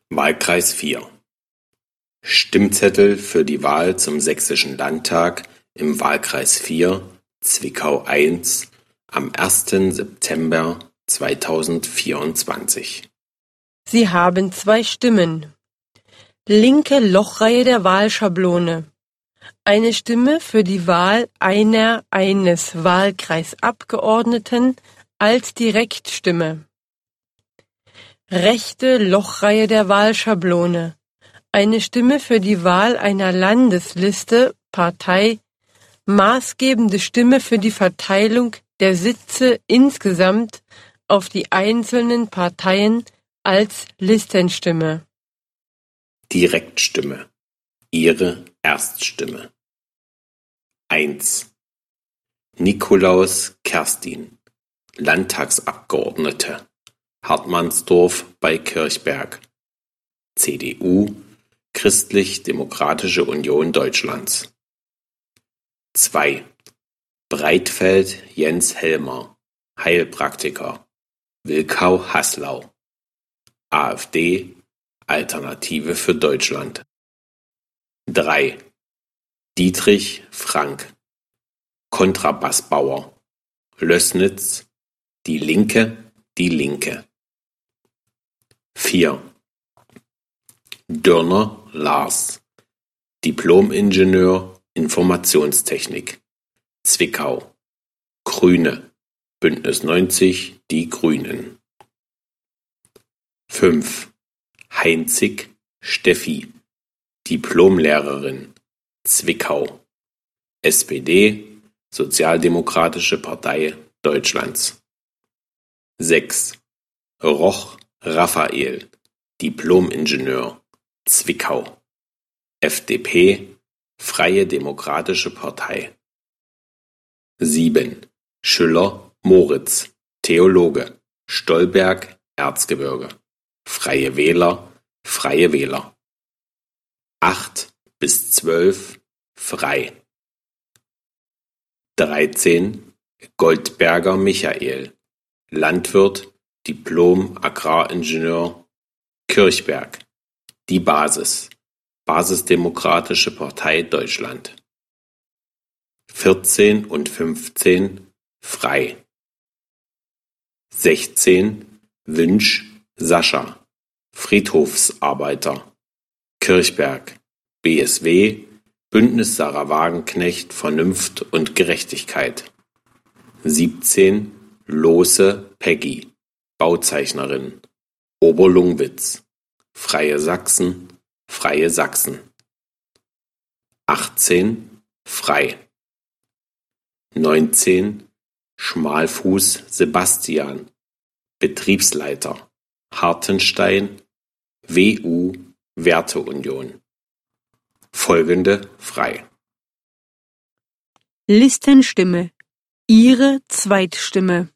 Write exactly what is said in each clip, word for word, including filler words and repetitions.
Wahlkreis vier: Stimmzettel für die Wahl zum Sächsischen Landtag im Wahlkreis vier, Zwickau eins, am ersten September zweitausendvierundzwanzig. Sie haben zwei Stimmen. Linke Lochreihe der Wahlschablone. Eine Stimme für die Wahl einer eines Wahlkreisabgeordneten als Direktstimme. Rechte Lochreihe der Wahlschablone. Eine Stimme für die Wahl einer Landesliste, Partei, maßgebende Stimme für die Verteilung der Sitze insgesamt auf die einzelnen Parteien als Listenstimme. Direktstimme. Ihre Erststimme. eins. Nikolaus Kerstin, Landtagsabgeordnete, Hartmannsdorf bei Kirchberg, C D U, Christlich-Demokratische Union Deutschlands. zwei. Breitfeld Jens Helmer, Heilpraktiker, Wilkau-Haslau, AfD, Alternative für Deutschland. drei. Dietrich Frank, Kontrabassbauer, Lößnitz, Die Linke, Die Linke. vier. Dörner Lars, Diplom-Ingenieur Informationstechnik, Zwickau, Grüne, Bündnis neunzig Die Grünen. fünf. Heinzig Steffi, Diplomlehrerin, Zwickau, S P D, Sozialdemokratische Partei Deutschlands. sechs. Roch Raphael, Diplom-Ingenieur, Zwickau, F D P, Freie Demokratische Partei. sieben. Schüller Moritz, Theologe, Stolberg, Erzgebirge, Freie Wähler, Freie Wähler. acht bis zwölf frei. dreizehn. Goldberger Michael, Landwirt, Diplom-Agraringenieur, Kirchberg, Die Basis, Basisdemokratische Partei Deutschland. vierzehn und fünfzehn frei. sechzehn. Wünsch Sascha, Friedhofsarbeiter, Kirchberg, B S W, Bündnis Sarah Wagenknecht Vernunft und Gerechtigkeit. siebzehn. Lohse Peggy, Bauzeichnerin, Oberlungwitz, Freie Sachsen, Freie Sachsen. achtzehn. Frei. neunzehn. Schmalfuß Sebastian, Betriebsleiter, Hartenstein, W U Werteunion. Folgende frei. Listenstimme. Ihre Zweitstimme.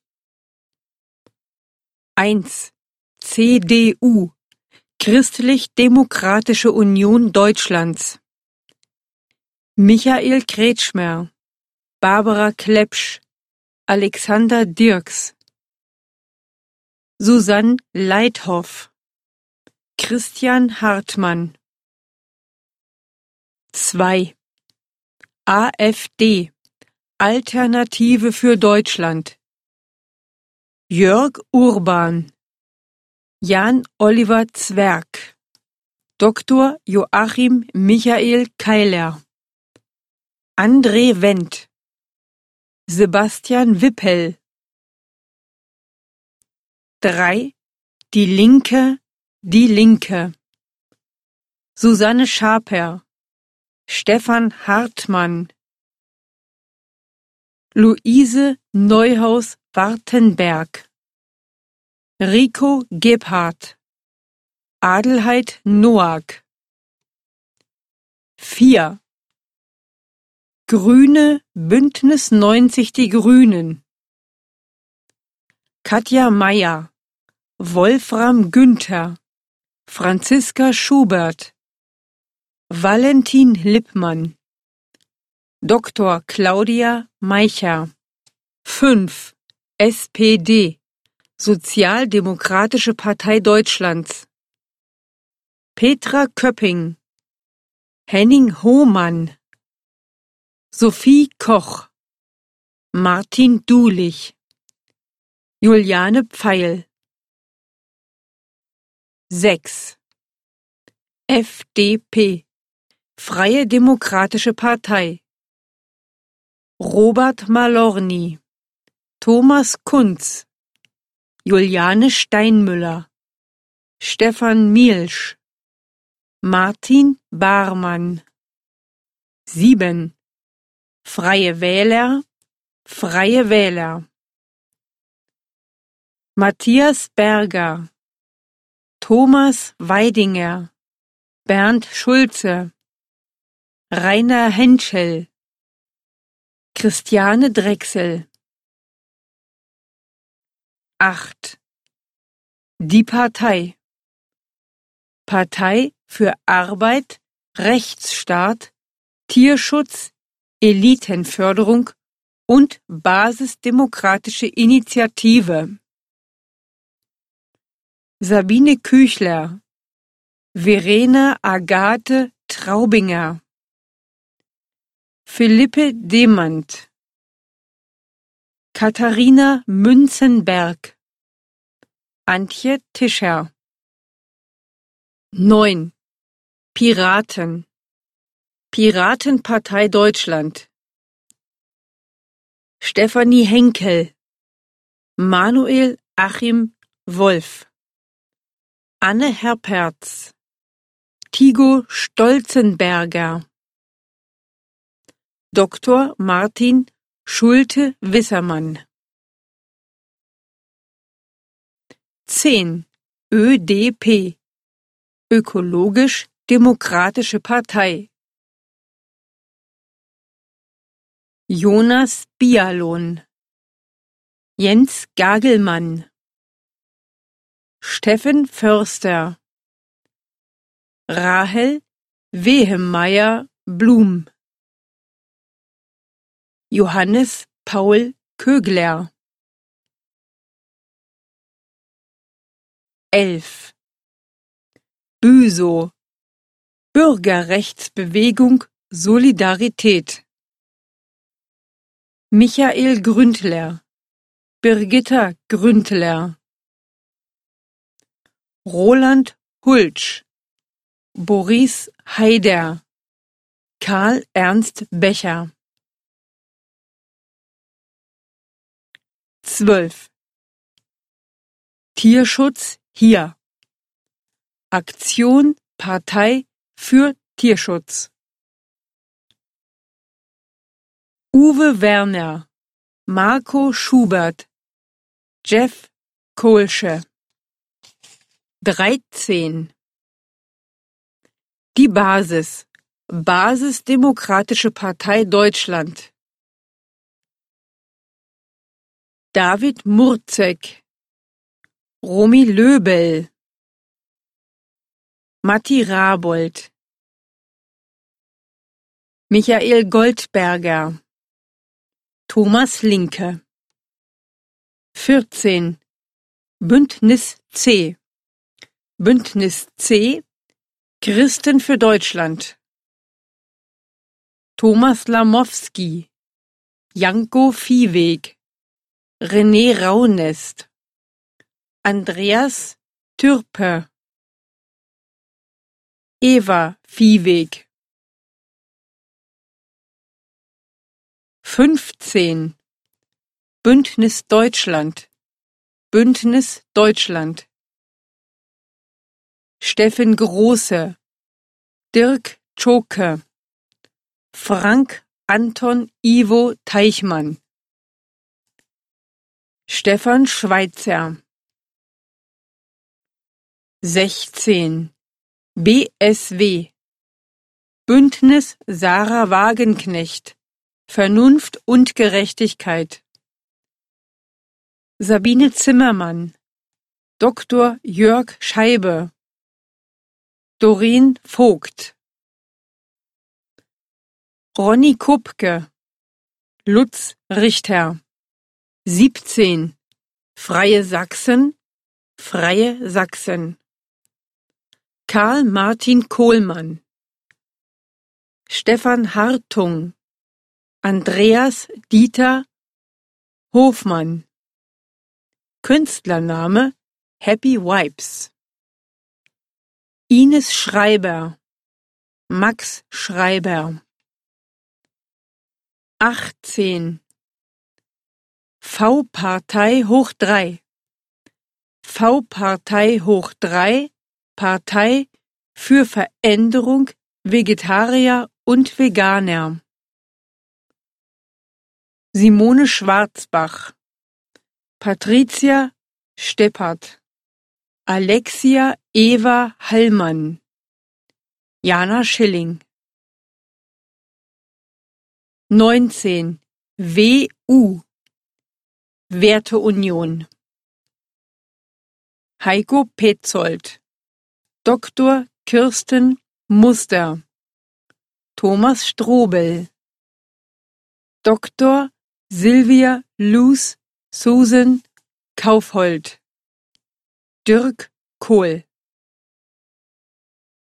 eins. C D U, Christlich-Demokratische Union Deutschlands. Michael Kretschmer, Barbara Klepsch, Alexander Dirks, Susanne Leithoff, Christian Hartmann. zwei. AfD, Alternative für Deutschland. Jörg Urban, Jan Oliver Zwerg, Doktor Joachim Michael Keiler, André Wendt, Sebastian Wippel. drei. Die Linke, Die Linke. Susanne Schaper, Stefan Hartmann, Luise Neuhaus-Wartenberg, Rico Gebhardt, Adelheid Noack. vier. Grüne Bündnis neunzig Die Grünen. Katja Mayer, Wolfram Günther, Franziska Schubert, Valentin Lippmann, Doktor Claudia Meicher. fünf. S P D, Sozialdemokratische Partei Deutschlands. Petra Köpping, Henning Hohmann, Sophie Koch, Martin Dulich, Juliane Pfeil. sechs. F D P, Freie Demokratische Partei. Robert Malorny, Thomas Kunz, Juliane Steinmüller, Stefan Mielsch, Martin Barmann. sieben. Freie Wähler, Freie Wähler. Matthias Berger, Thomas Weidinger, Bernd Schulze, Rainer Henschel, Christiane Drechsel. acht. Die Partei. Partei für Arbeit, Rechtsstaat, Tierschutz, Elitenförderung und Basisdemokratische Initiative. Sabine Küchler, Verena Agathe Traubinger, Philippe Demand, Katharina Münzenberg, Antje Tischer. neun. Piraten. Piratenpartei Deutschland. Stefanie Henkel, Manuel Achim Wolf, Anne Herperz, Tigo Stolzenberger, Doktor Martin Schulte-Wissermann. zehn. Ö D P, Ökologisch-Demokratische Partei. Jonas Bialon, Jens Gagelmann, Steffen Förster, Rahel Wehemeier-Blum, Johannes Paul Kögler. elf. Büsow, Bürgerrechtsbewegung Solidarität. Michael Gründler, Birgitta Gründler, Roland Hultsch, Boris Haider, Karl Ernst Becher. zwölf. Tierschutz hier. Aktion Partei für Tierschutz. Uwe Werner, Marco Schubert, Jeff Kohlsche. dreizehn. Die Basis. Basisdemokratische Partei Deutschland. David Murzek, Romy Löbel, Matti Rabold, Michael Goldberger, Thomas Linke. vierzehn. Bündnis C. Bündnis C. Christen für Deutschland. Thomas Lamowski, Janko Viehweg, René Raunest, Andreas Türpe, Eva Viehweg. fünfzehn. Bündnis Deutschland. Bündnis Deutschland. Steffen Große, Dirk Tschoke, Frank Anton Ivo Teichmann, Stefan Schweitzer. sechzehn. B S W. Bündnis Sarah Wagenknecht. Vernunft und Gerechtigkeit. Sabine Zimmermann, Doktor Jörg Scheibe, Doreen Vogt, Ronny Kupke, Lutz Richter. siebzehn. Freie Sachsen, Freie Sachsen. Karl Martin Kohlmann, Stefan Hartung, Andreas Dieter Hofmann. Künstlername Happy Vibes. Ines Schreiber, Max Schreiber. achtzehn. V-Partei hoch drei. V-Partei hoch drei, Partei für Veränderung Vegetarier und Veganer. Simone Schwarzbach, Patricia Steppert, Alexia Eva Hallmann, Jana Schilling. neunzehn. W U Werteunion. Heiko Petzold, Doktor Kirsten Muster, Thomas Strobel, Doktor Silvia Luz Susan Kaufhold, Dirk Kohl.